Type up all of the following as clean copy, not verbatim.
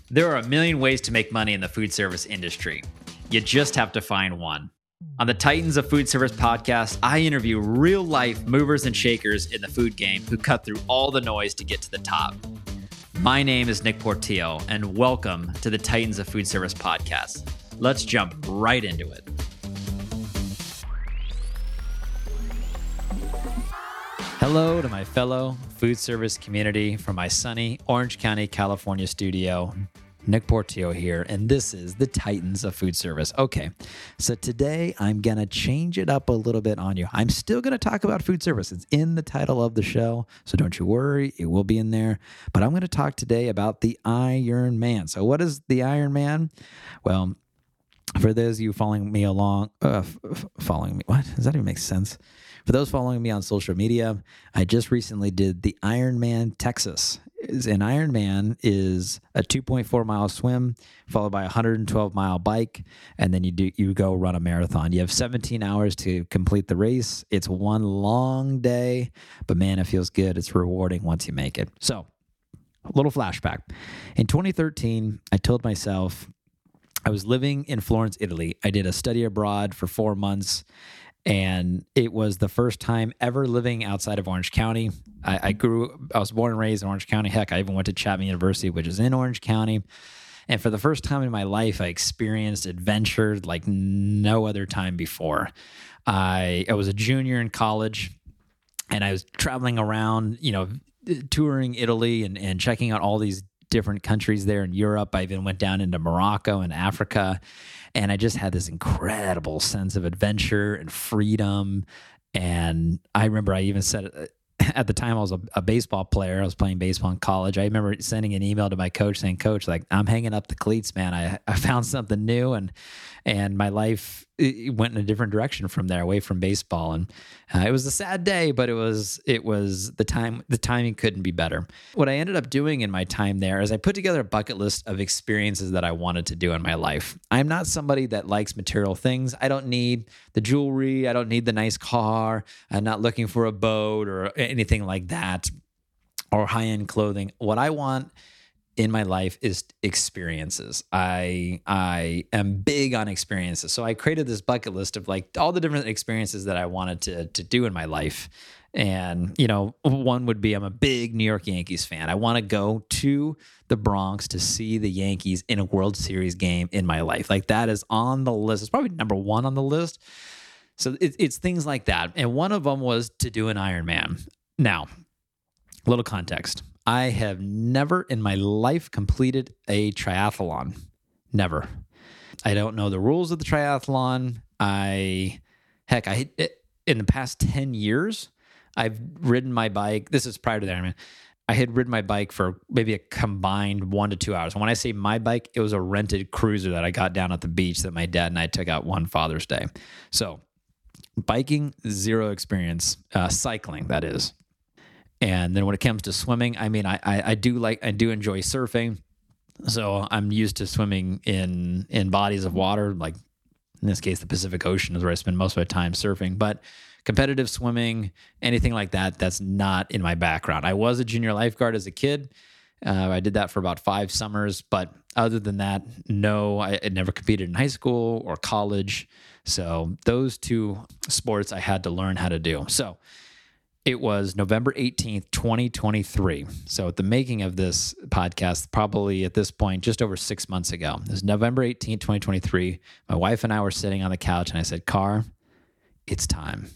There are a million ways to make money in the food service industry. You just have to find one. On the Titans of Food Service podcast, I interview real-life movers and shakers in the food game who cut through all the noise to get to the top. My name is Nick Portillo, and welcome to the Titans of Food Service podcast. Let's jump right into it. Hello to my fellow food service community from my sunny Orange County, California studio. Nick Portillo here, and this is the Titans of Food Service. Okay, so today I'm going to change it up a little bit on you. I'm still going to talk about food service. It's in the title of the show, so don't you worry. It will be in there. But I'm going to talk today about the Iron Man. So what is the Iron Man? Well, for those of you following me along, following me, what? Does that even make sense? For those following me on social media, I just recently did the Ironman Texas. An Ironman is a 2.4 mile swim followed by a 112 mile bike, and then you go run a marathon. You have 17 hours to complete the race. It's one long day, but man, it feels good. It's rewarding once you make it. So, a little flashback. In 2013, I told myself I was living in Florence, Italy. I did a study abroad for 4 months. And it was the first time ever living outside of Orange County. I was born and raised in Orange County. Heck, I even went to Chapman University, which is in Orange County. And for the first time in my life, I experienced adventure like no other time before. I was a junior in college, and I was traveling around, touring Italy and checking out all these different countries there in Europe. I even went down into Morocco and Africa, and I just had this incredible sense of adventure and freedom. And I remember I even said, at the time I was a baseball player. I was playing baseball in college. I remember sending an email to my coach saying, "Coach, like, I'm hanging up the cleats, man. I found something new, and my life it went in a different direction from there, away from baseball." And it was a sad day, but it was the timing couldn't be better. What I ended up doing in my time there is I put together a bucket list of experiences that I wanted to do in my life. I'm not somebody that likes material things. I don't need the jewelry. I don't need the nice car. I'm not looking for a boat or anything like that, or high-end clothing. What I want in my life is experiences. I am big on experiences. So I created this bucket list of like all the different experiences that I wanted to do in my life. And, one would be, I'm a big New York Yankees fan. I want to go to the Bronx to see the Yankees in a World Series game in my life. Like, that is on the list. It's probably number one on the list. So it's things like that. And one of them was to do an Ironman. Now, a little context. I have never in my life completed a triathlon. Never. I don't know the rules of the triathlon. In the past 10 years, I've ridden my bike. This is prior to the Ironman. I had ridden my bike for maybe a combined 1 to 2 hours. And when I say my bike, it was a rented cruiser that I got down at the beach that my dad and I took out one Father's Day. So biking, zero experience. Cycling, that is. And then when it comes to swimming, I mean, I do enjoy surfing. So I'm used to swimming in bodies of water, like in this case, the Pacific Ocean is where I spend most of my time surfing. But competitive swimming, anything like that, that's not in my background. I was a junior lifeguard as a kid. I did that for about 5 summers. But other than that, no, I had never competed in high school or college. So those 2 sports I had to learn how to do. So it was November 18th, 2023. So at the making of this podcast, probably at this point, just over 6 months ago. It was November 18th, 2023. My wife and I were sitting on the couch, and I said, "Car, it's time.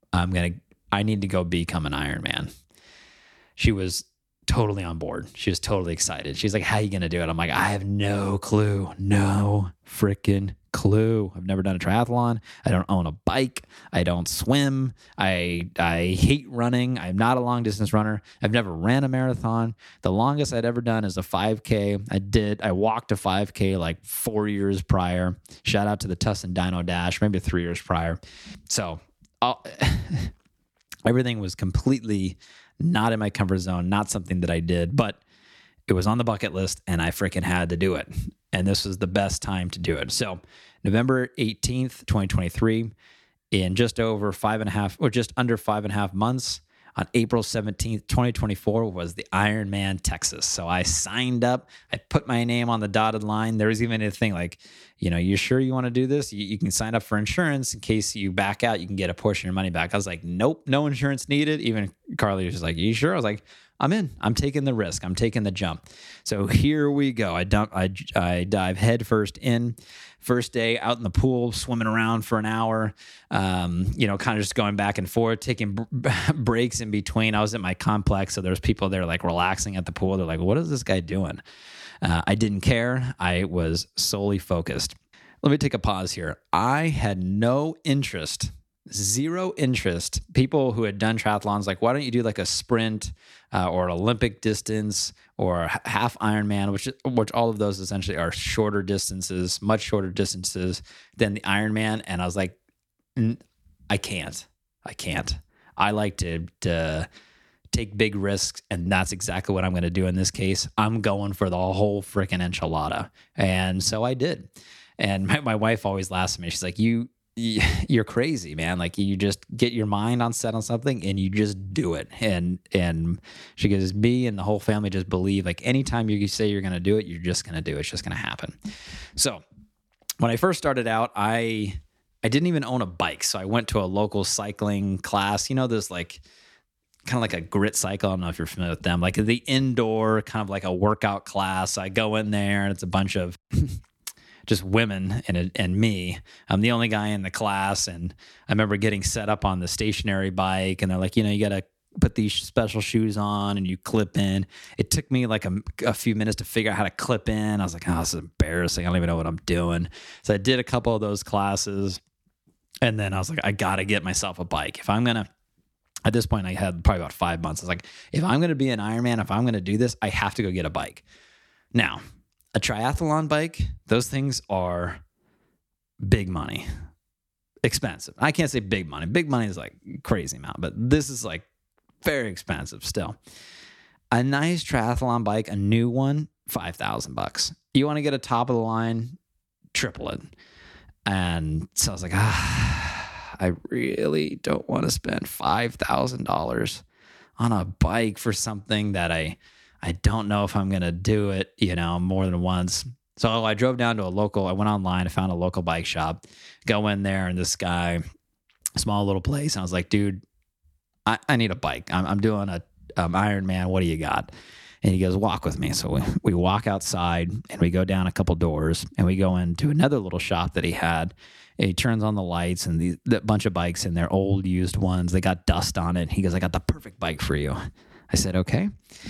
I need to go become an Ironman." She was totally on board. She was totally excited. She's like, "How are you going to do it?" I'm like, "I have no clue. No freaking clue. I've never done a triathlon. I don't own a bike. I don't swim. I hate running. I'm not a long distance runner. I've never ran a marathon. The longest I'd ever done is a 5K. I walked a 5K like 4 years prior. Shout out to the Tustin Dino Dash, maybe 3 years prior. So everything was completely not in my comfort zone, not something that I did, but it was on the bucket list and I freaking had to do it. And this was the best time to do it. So November 18th, 2023, in just under 5.5 months, on April 17th, 2024 was the Ironman Texas. So I signed up. I put my name on the dotted line. There was even a thing like, you sure you want to do this? You can sign up for insurance in case you back out. You can get a portion of your money back. I was like, nope, no insurance needed. Even Carly was just like, you sure? I was like, I'm in. I'm taking the risk. I'm taking the jump. So here we go. I dive head first in. First day out in the pool, swimming around for an hour, kind of just going back and forth, taking breaks in between. I was at my complex, so there's people there like relaxing at the pool. They're like, what is this guy doing? I didn't care. I was solely focused. Let me take a pause here. I had no interest, zero interest. People who had done triathlons, like, why don't you do like a sprint or an Olympic distance or half Ironman, which all of those essentially are shorter distances, much shorter distances than the Ironman. And I was like, I can't. I like to take big risks, and that's exactly what I'm going to do in this case. I'm going for the whole freaking enchilada. And so I did. And my wife always laughs at me. She's like, you're crazy, man. Like, you just get your mind set on something and you just do it. And she goes, me and the whole family just believe, like, anytime you say you're going to do it, you're just going to do it. It's just going to happen. So when I first started out, I didn't even own a bike. So I went to a local cycling class, this like kind of like a grit cycle. I don't know if you're familiar with them, like the indoor kind of like a workout class. I go in there and it's a bunch of just women and me. I'm the only guy in the class. And I remember getting set up on the stationary bike, and they're like, you got to put these special shoes on and you clip in. It took me like a few minutes to figure out how to clip in. I was like, oh, this is embarrassing. I don't even know what I'm doing. So I did a couple of those classes, and then I was like, I got to get myself a bike. If I'm going to, at this point I had probably about 5 months. I was like, if I'm going to be an Ironman, if I'm going to do this, I have to go get a bike. Now, a triathlon bike, those things are big money, expensive. I can't say big money. Big money is like crazy amount, but this is like very expensive still. A nice triathlon bike, a new one, $5,000. You want to get a top of the line, triple it. And so I was like, I really don't want to spend $5,000 on a bike for something that I don't know if I'm going to do it, more than once. So I drove down to I went online, I found a local bike shop, go in there, and this guy, small little place. And I was like, dude, I need a bike. I'm doing a Ironman. What do you got? And he goes, walk with me. So we walk outside and we go down a couple doors and we go into another little shop that he had. And he turns on the lights, and the bunch of bikes in there, old used ones, they got dust on it. He goes, I got the perfect bike for you. I said, okay.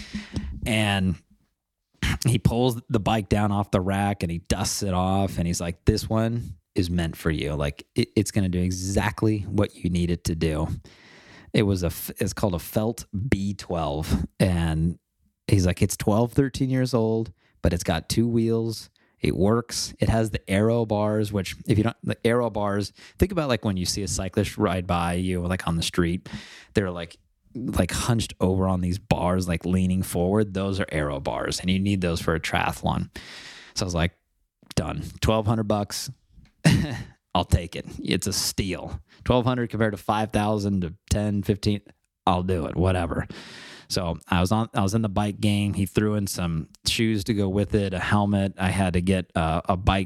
And he pulls the bike down off the rack and he dusts it off. And he's like, this one is meant for you. Like, it's going to do exactly what you need it to do. It's called a Felt B12. And he's like, it's 12, 13 years old, but it's got 2 wheels. It works. It has the aero bars, which the aero bars, think about like when you see a cyclist ride by you, like on the street, they're like hunched over on these bars, like leaning forward. Those are aero bars, and you need those for a triathlon. So I was like, done. $1,200. I'll take it. It's a steal. $1,200 compared to $5,000 to $10, $15. I'll do it. Whatever. So I was in the bike gang. He threw in some shoes to go with it, a helmet. I had to get a bike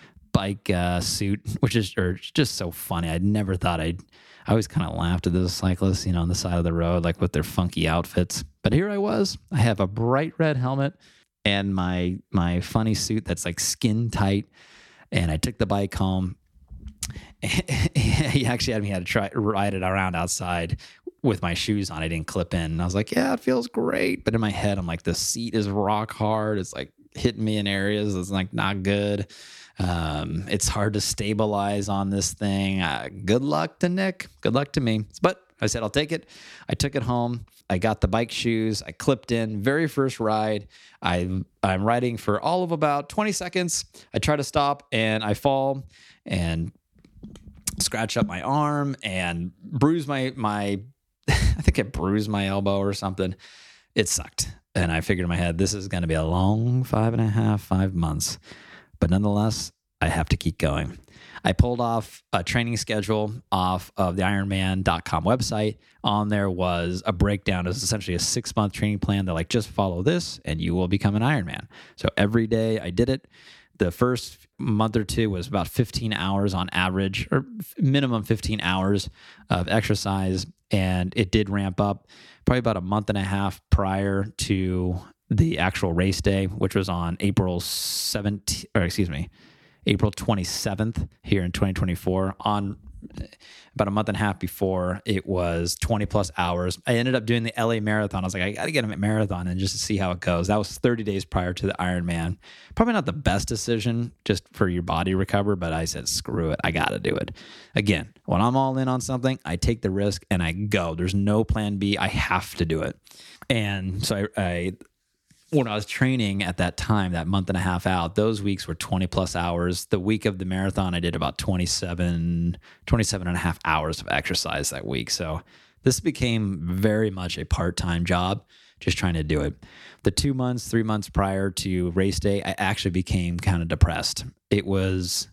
suit, which is just so funny. I never thought I always kind of laughed at those cyclists, on the side of the road, like with their funky outfits. But here I was. I have a bright red helmet and my funny suit that's like skin tight. And I took the bike home. He actually had me to ride it around outside with my shoes on. I didn't clip in. And I was like, yeah, it feels great. But in my head, I'm like, the seat is rock hard. It's like hitting me in areas that's like not good. It's hard to stabilize on this thing. Good luck to Nick. Good luck to me. But I said, I'll take it. I took it home. I got the bike shoes. I clipped in. Very first ride. I'm riding for all of about 20 seconds. I try to stop and I fall and scratch up my arm and bruise my I think I bruised my elbow or something. It sucked. And I figured in my head, this is going to be a long 5 months. But nonetheless, I have to keep going. I pulled off a training schedule off of the Ironman.com website. On there was a breakdown. It was essentially a 6-month training plan. They're like, just follow this and you will become an Ironman. So every day I did it. The first month or two was about 15 hours on average, or minimum 15 hours of exercise. And it did ramp up probably about a month and a half prior to the actual race day, which was on April 27th here in 2024. On about a month and a half before, it was 20 plus hours. I ended up doing the LA Marathon. I was like, I got to get a marathon and just to see how it goes. That was 30 days prior to the Ironman. Probably not the best decision just for your body recover, but I said, screw it. I got to do it. Again, when I'm all in on something, I take the risk and I go. There's no plan B. I have to do it. And so when I was training at that time, that month and a half out, those weeks were 20 plus hours. The week of the marathon, I did about 27 and a half hours of exercise that week. So this became very much a part-time job, just trying to do it. The 2 months, 3 months prior to race day, I actually became kind of depressed. It's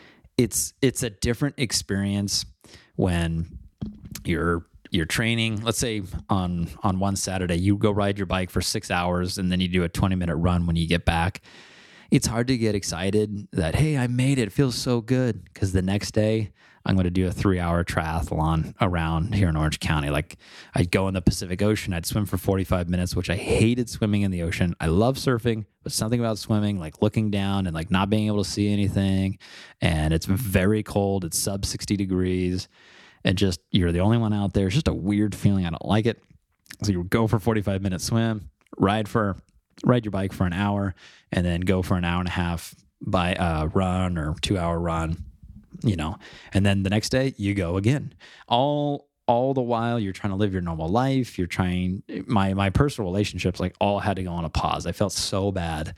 a different experience when you're training. Let's say on one Saturday, you go ride your bike for 6 hours and then you do a 20-minute run when you get back. It's hard to get excited that, hey, I made it. It feels so good. Because the next day, I'm going to do a 3-hour triathlon around here in Orange County. Like, I'd go in the Pacific Ocean. I'd swim for 45 minutes, which I hated swimming in the ocean. I love surfing, but something about swimming, like looking down and like not being able to see anything. And it's very cold. It's sub 60 degrees. And just, you're the only one out there. It's just a weird feeling. I don't like it. So you go for 45-minute swim, ride your bike for an hour, and then go for an hour and a half by run or 2-hour run, and then the next day you go again. All the while you're trying to live your normal life. You're trying, my personal relationships like all had to go on a pause. I felt so bad,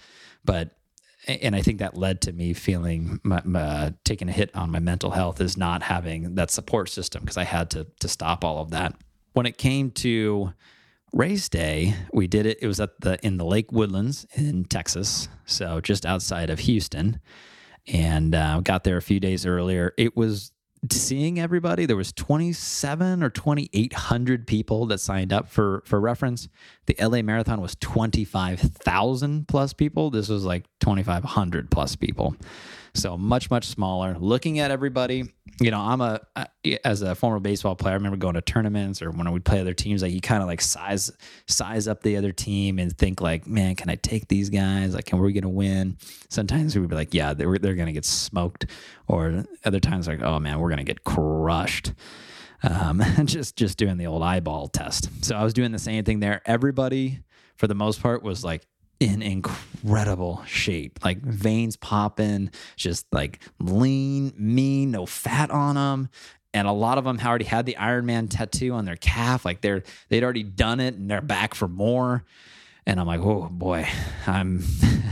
and I think that led to me feeling taking a hit on my mental health, is not having that support system, because I had to stop all of that. When it came to race day, we did it. It was in the Lake Woodlands in Texas, so just outside of Houston, and got there a few days earlier. It was seeing everybody. There was 27 or 2,800 people that signed up. For reference, the LA Marathon was 25,000 plus people. This was like 2,500 plus people. So much, much smaller. Looking at everybody, as a former baseball player, I remember going to tournaments or when we'd play other teams, like you kind of like size up the other team and think like, man, can I take these guys? Like, are we going to win? Sometimes we would be like, yeah, they're going to get smoked. Or other times like, oh man, we're going to get crushed. Just doing the old eyeball test. So I was doing the same thing there. Everybody, for the most part, was like in incredible shape, like veins popping, just like lean, mean, no fat on them. And a lot of them already had the Ironman tattoo on their calf. Like they'd already done it and they're back for more. And I'm like, oh boy, I'm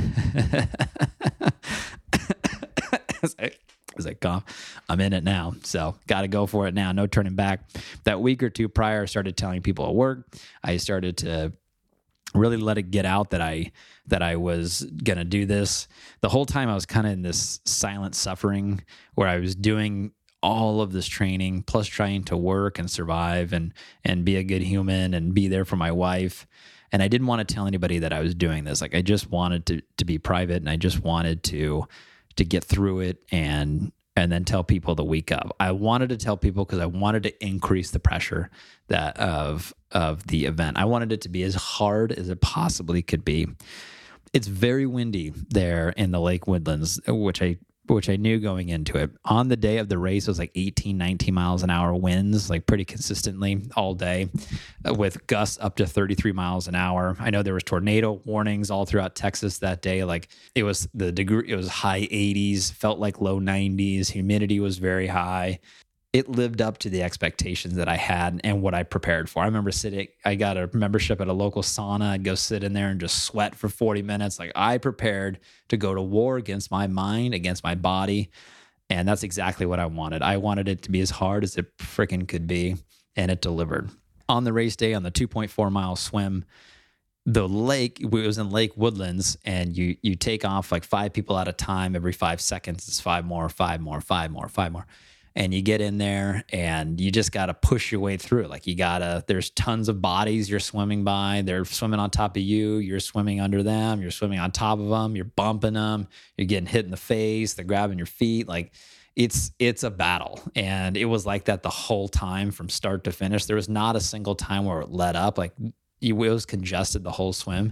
as I cough, I'm in it now. So got to go for it now. No turning back. That week or two prior, I started telling people at work. I started to really let it get out that I was going to do this. The whole time I was kind of in this silent suffering where I was doing all of this training, plus trying to work and survive and be a good human and be there for my wife. And I didn't want to tell anybody that I was doing this. Like I just wanted to be private, and I just wanted to get through it and then tell people the week of. I wanted to tell people because I wanted to increase the pressure of the event. I wanted it to be as hard as it possibly could be. It's very windy there in the Lake Woodlands, which I knew going into it. On the day of the race, it was like 18, 19 miles an hour winds, like pretty consistently all day, with gusts up to 33 miles an hour. I know there was tornado warnings all throughout Texas that day. Like it was high 80s, felt like low 90s. Humidity was very high. It lived up to the expectations that I had and what I prepared for. I remember I got a membership at a local sauna. I'd go sit in there and just sweat for 40 minutes. Like I prepared to go to war against my mind, against my body. And that's exactly what I wanted. I wanted it to be as hard as it freaking could be. And it delivered. On the race day, on the 2.4 mile swim, the lake, it was in Lake Woodlands, and you take off like 5 people at a time. Every 5 seconds, it's 5 more, 5 more, 5 more, 5 more. And you get in there and you just got to push your way through. Like there's tons of bodies you're swimming by. They're swimming on top of you. You're swimming under them. You're swimming on top of them. You're bumping them. You're getting hit in the face. They're grabbing your feet. Like it's a battle. And it was like that the whole time from start to finish. There was not a single time where it let up. Like it was congested the whole swim.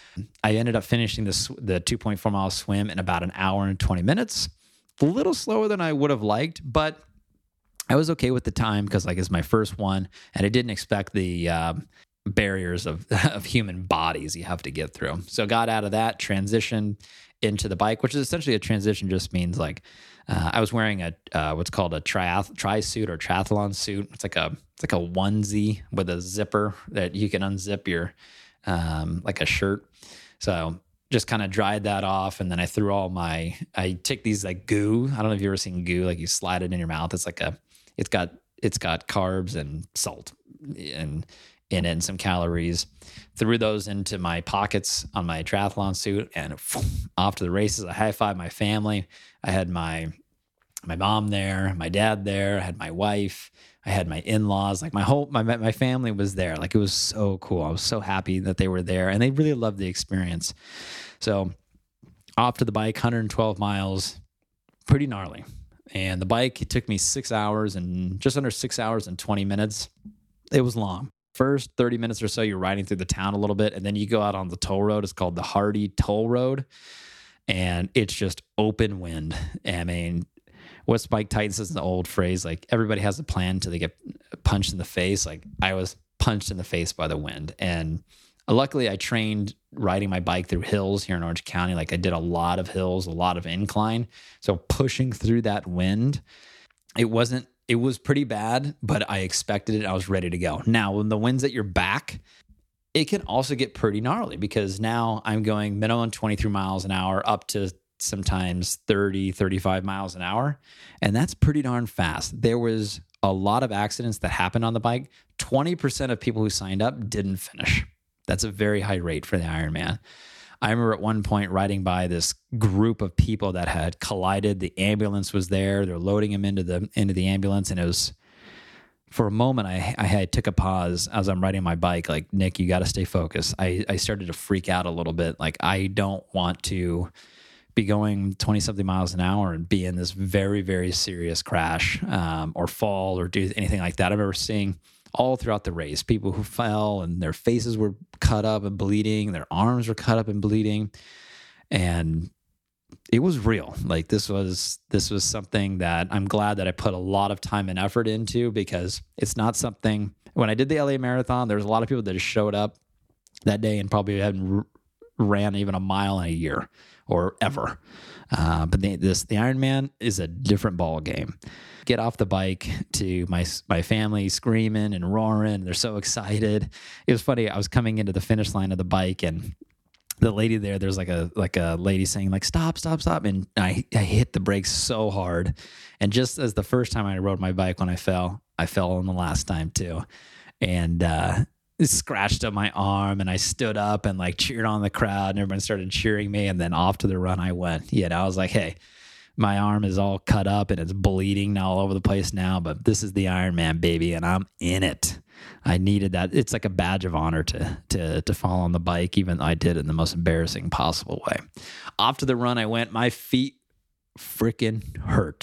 I ended up finishing the 2.4 mile swim in about an hour and 20 minutes. A little slower than I would have liked, but I was okay with the time because like it's my first one, and I didn't expect the barriers of human bodies you have to get through. So got out of that, transitioned into the bike, which is essentially a transition. Just means like I was wearing a what's called a tri suit or triathlon suit. It's like a onesie with a zipper that you can unzip your like a shirt. So just kind of dried that off, and then I threw I took these like goo. I don't know if you've ever seen goo, like you slide it in your mouth. It's like it's got carbs and salt in it and some calories. Threw those into my pockets on my triathlon suit, and off to the races. I high-fived my family. I had my mom there, my dad there, I had my wife, I had my in-laws, like my family was there. Like it was so cool. I was so happy that they were there, and they really loved the experience. So off to the bike, 112 miles, pretty gnarly. And the bike, it took me just under 6 hours and 20 minutes. It was long. First 30 minutes or so, you're riding through the town a little bit, and then you go out on the toll road. It's called the Hardy Toll Road, and it's just open wind. I mean, what's Bike Titans is an old phrase. Like everybody has a plan until they get punched in the face. Like I was punched in the face by the wind. And luckily I trained riding my bike through hills here in Orange County. Like I did a lot of hills, a lot of incline. So pushing through that wind, it was pretty bad, but I expected it. I was ready to go. Now, when the wind's at your back, it can also get pretty gnarly because now I'm going minimum 23 miles an hour up to sometimes 30, 35 miles an hour. And that's pretty darn fast. There was a lot of accidents that happened on the bike. 20% of people who signed up didn't finish. That's a very high rate for the Ironman. I remember at one point riding by this group of people that had collided. The ambulance was there. They're loading them into the ambulance. And it was, for a moment, I took a pause as I'm riding my bike. Like, Nick, you got to stay focused. I started to freak out a little bit. Like, I don't want to be going 20 something miles an hour and be in this very, very serious crash or fall or do anything like that. I remember seeing all throughout the race people who fell and their faces were cut up and bleeding. Their arms were cut up and bleeding. And it was real. Like this was something that I'm glad that I put a lot of time and effort into, because it's not something, when I did the LA Marathon, there was a lot of people that just showed up that day and probably hadn't ran even a mile in a year or ever. But the Ironman is a different ball game. Get off the bike to my family screaming and roaring. They're so excited. It was funny. I was coming into the finish line of the bike, and the lady there's like a lady saying like, stop. And I hit the brakes so hard. And just as the first time I rode my bike, when I fell on the last time too. And, it scratched up my arm, and I stood up and like cheered on the crowd, and everyone started cheering me. And then off to the run I went. I was like, hey, my arm is all cut up and it's bleeding now all over the place now, but this is the Ironman, baby, and I'm in it. I needed that. It's like a badge of honor to fall on the bike, even though I did it in the most embarrassing possible way. Off to the run I went. My feet freaking hurt.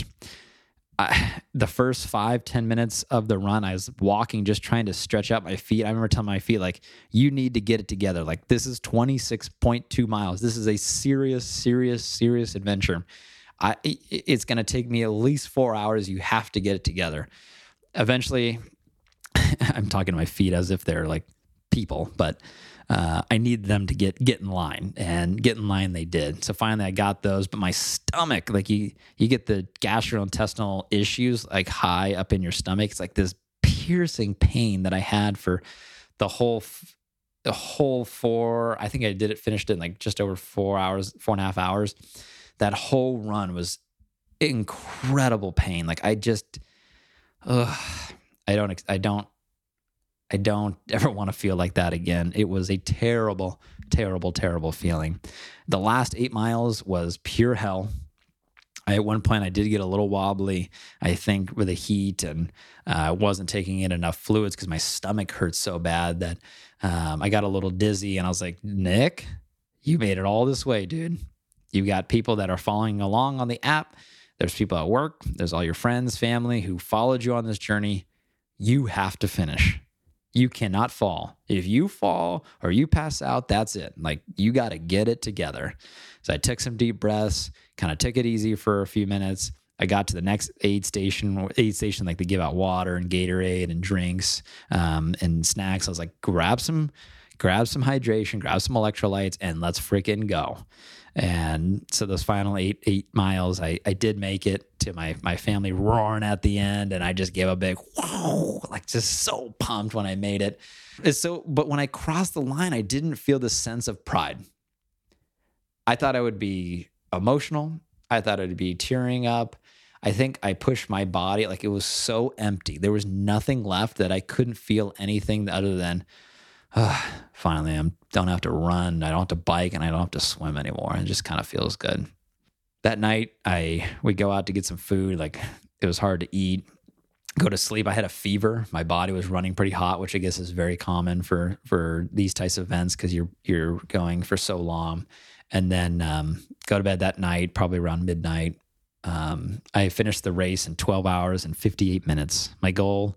The first 5-10 minutes of the run, I was walking, just trying to stretch out my feet. I remember telling my feet, like, you need to get it together. Like, this is 26.2 miles. This is a serious adventure. It's going to take me at least 4 hours. You have to get it together. Eventually, I'm talking to my feet as if they're like people, but I need them to get in line, and get in line they did. So finally I got those, but my stomach, like you get the gastrointestinal issues like high up in your stomach. It's like this piercing pain that I had for the whole I think I finished it in like just over 4 hours, 4.5 hours. That whole run was incredible pain. Like I don't I don't ever want to feel like that again. It was a terrible, terrible, terrible feeling. The last 8 miles was pure hell. At one point, I did get a little wobbly, I think, with the heat, and I wasn't taking in enough fluids because my stomach hurt so bad that I got a little dizzy. And I was like, Nick, you made it all this way, dude. You got people that are following along on the app. There's people at work. There's all your friends, family who followed you on this journey. You have to finish. You cannot fall. If you fall or you pass out, that's it. Like, you got to get it together. So I took some deep breaths, kind of took it easy for a few minutes. I got to the next aid station, like they give out water and Gatorade and drinks and snacks. I was like, grab some hydration, grab some electrolytes, and let's freaking go. And so those final eight miles, I did make it to my family roaring at the end, and I just gave a big whoa, like just so pumped when I made it. But when I crossed the line, I didn't feel the sense of pride. I thought I would be emotional. I thought I'd be tearing up. I think I pushed my body, like it was so empty. There was nothing left that I couldn't feel anything other than, finally, I don't have to run, I don't have to bike, and I don't have to swim anymore. It just kind of feels good. That night, we go out to get some food. Like, it was hard to eat, go to sleep. I had a fever. My body was running pretty hot, which I guess is very common for these types of events because you're going for so long. And then go to bed that night, probably around midnight. I finished the race in 12 hours and 58 minutes. My goal,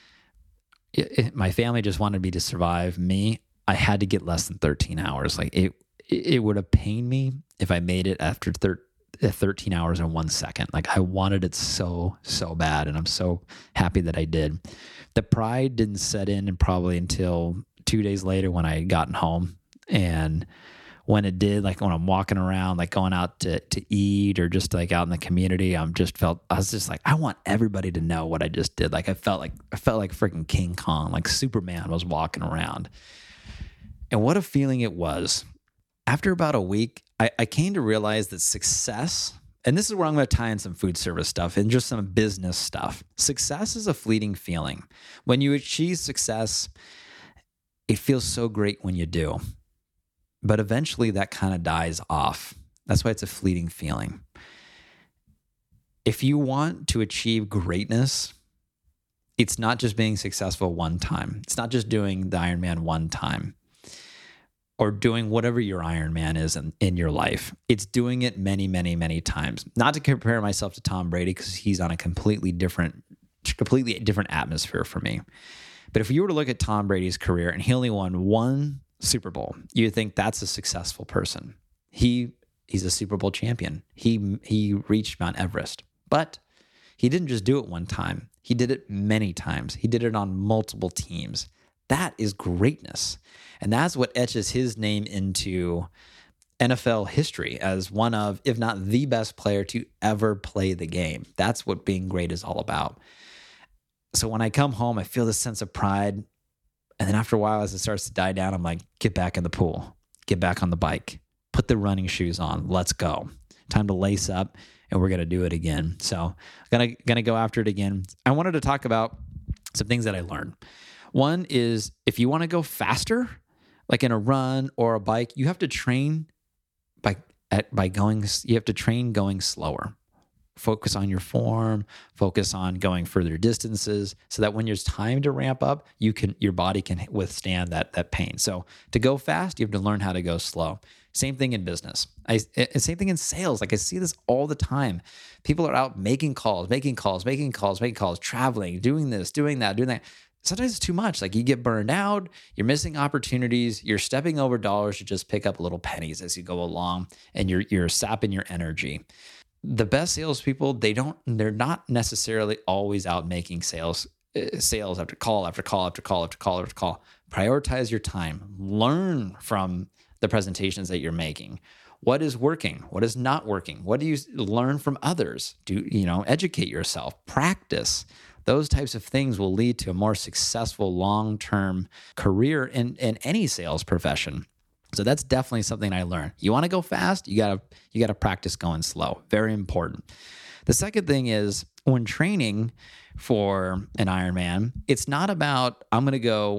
my family just wanted me to survive. Me, I had to get less than 13 hours. Like, it would have pained me if I made it after 13 hours and 1 second. Like, I wanted it so, so bad. And I'm so happy that I did. The pride didn't set in probably until 2 days later when I gotten home. And when it did, like when I'm walking around, like going out to eat or just like out in the community, I was just like, I want everybody to know what I just did. Like, I felt like freaking King Kong, like Superman was walking around. And what a feeling it was. After about a week, I came to realize that success, and this is where I'm going to tie in some food service stuff and just some business stuff. Success is a fleeting feeling. When you achieve success, it feels so great when you do. But eventually that kind of dies off. That's why it's a fleeting feeling. If you want to achieve greatness, it's not just being successful one time. It's not just doing the Ironman one time or doing whatever your Ironman is in your life. It's doing it many, many, many times. Not to compare myself to Tom Brady because he's on a completely different atmosphere for me. But if you were to look at Tom Brady's career and he only won one Super Bowl, you would think that's a successful person. He's a Super Bowl champion. He reached Mount Everest, but he didn't just do it one time. He did it many times. He did it on multiple teams. That is greatness. And that's what etches his name into NFL history as one of, if not the best player to ever play the game. That's what being great is all about. So when I come home, I feel this sense of pride. And then after a while, as it starts to die down, I'm like, get back in the pool, get back on the bike, put the running shoes on, let's go. Time to lace up, and we're going to do it again. So gonna go after it again. I wanted to talk about some things that I learned. One is if you want to go faster, like in a run or a bike, you have to train going slower. Focus on your form, focus on going further distances so that when there's time to ramp up, your body can withstand that pain. So to go fast, you have to learn how to go slow. Same thing in business. Same thing in sales. Like, I see this all the time. People are out making calls, traveling, doing this, doing that. Sometimes it's too much. Like, you get burned out, you're missing opportunities, you're stepping over dollars to just pick up little pennies as you go along, and you're sapping your energy. The best salespeople, they're not necessarily always out making sales after call after call after call after call after call. Prioritize your time. Learn from the presentations that you're making. What is working? What is not working? What do you learn from others? Educate yourself, practice. Those types of things will lead to a more successful long-term career in any sales profession. So that's definitely something I learned. You want to go fast, you gotta practice going slow. Very important. The second thing is when training for an Ironman, it's not about, I'm going to go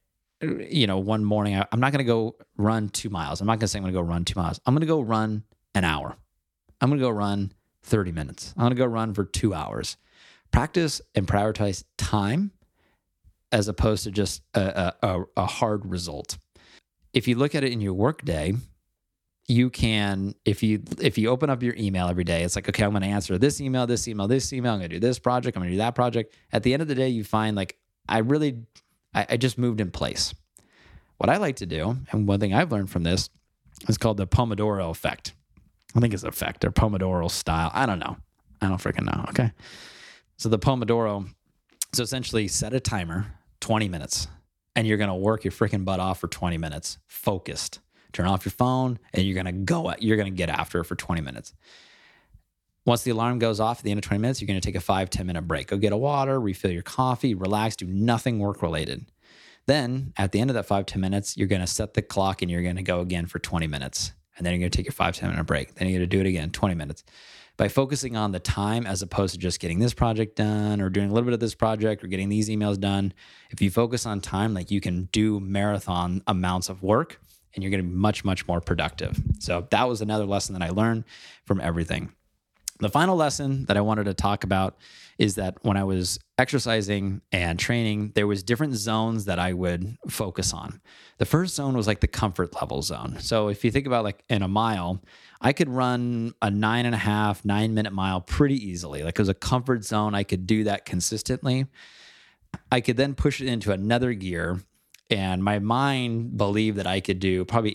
one morning, I'm not going to go run 2 miles. I'm not going to say I'm going to go run 2 miles. I'm going to go run an hour. I'm going to go run 30 minutes. I'm going to go run for 2 hours. Practice and prioritize time as opposed to just a hard result. If you look at it in your work day, you can, if you open up your email every day, it's like, okay, I'm going to answer this email, this email, this email. I'm going to do this project. I'm going to do that project. At the end of the day, you find like, I just moved in place. What I like to do, and one thing I've learned from this, is called the Pomodoro effect. I think it's effect or Pomodoro style. I don't know. I don't freaking know. Okay. So the Pomodoro, so essentially set a timer, 20 minutes, and you're going to work your freaking butt off for 20 minutes, focused. Turn off your phone, and you're going to get after it for 20 minutes. Once the alarm goes off at the end of 20 minutes, you're going to take a 5-10 minute break. Go get a water, refill your coffee, relax, do nothing work related. Then at the end of that 5-10 minutes, you're going to set the clock and you're going to go again for 20 minutes. And then you're going to take your 5-10 minute break. Then you're going to do it again, 20 minutes. By focusing on the time as opposed to just getting this project done or doing a little bit of this project or getting these emails done, if you focus on time, like you can do marathon amounts of work and you're going to be much, much more productive. So that was another lesson that I learned from everything. The final lesson that I wanted to talk about is that when I was exercising and training, there was different zones that I would focus on. The first zone was like the comfort level zone. So if you think about like in a mile, I could run a 9.5-9 minute mile pretty easily. Like it was a comfort zone. I could do that consistently. I could then push it into another gear, and my mind believed that I could do probably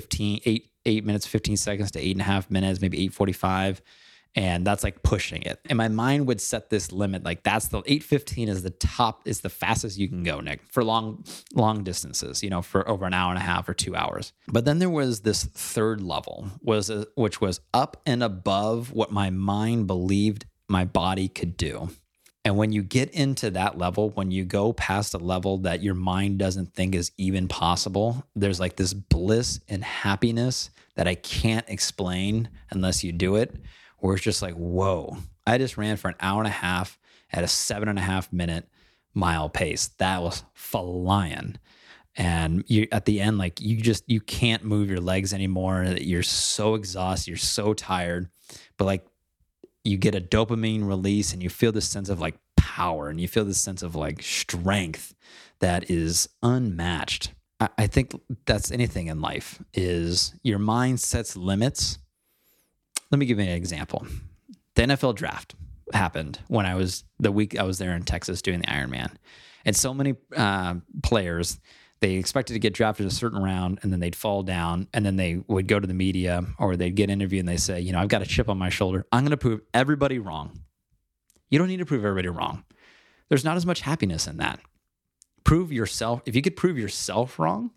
8 minutes, 15 seconds to 8.5 minutes, maybe 8:45. And that's like pushing it. And my mind would set this limit. Like that's the 8:15 is the top, is the fastest you can go, Nick, for long distances, for over an hour and a half or 2 hours. But then there was this third level, which was up and above what my mind believed my body could do. And when you get into that level, when you go past a level that your mind doesn't think is even possible, there's like this bliss and happiness that I can't explain unless you do it, where it's just like, whoa, I just ran for an hour and a half at a 7.5 minute mile pace. That was flying. And you, at the end, like you can't move your legs anymore. You're so exhausted. You're so tired, but like you get a dopamine release and you feel this sense of like power and you feel this sense of like strength that is unmatched. I think that's anything in life is your mind sets limits. Let me give you an example. The NFL draft happened when the week I was there in Texas doing the Ironman. And so many players, they expected to get drafted a certain round and then they'd fall down and then they would go to the media or they'd get interviewed and they say, I've got a chip on my shoulder. I'm going to prove everybody wrong. You don't need to prove everybody wrong. There's not as much happiness in that. Prove yourself. If you could prove yourself wrong,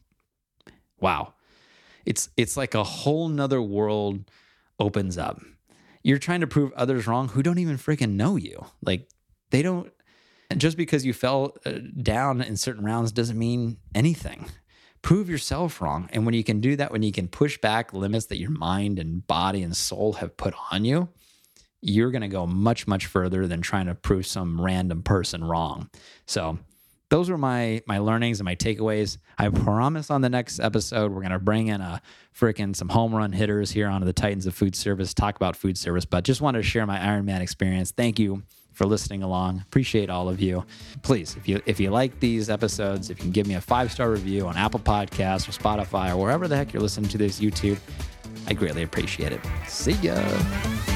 wow. It's like a whole nother world opens up. You're trying to prove others wrong who don't even freaking know you. Like they don't, just because you fell down in certain rounds doesn't mean anything. Prove yourself wrong. And when you can do that, when you can push back limits that your mind and body and soul have put on you, you're going to go much, much further than trying to prove some random person wrong. So those were my learnings and my takeaways. I promise on the next episode, we're going to bring in some home run hitters here onto the Titans of Food Service, talk about food service, but just wanted to share my Ironman experience. Thank you for listening along. Appreciate all of you. Please, if you like these episodes, if you can give me a 5-star review on Apple Podcasts or Spotify or wherever the heck you're listening to this, YouTube, I greatly appreciate it. See ya.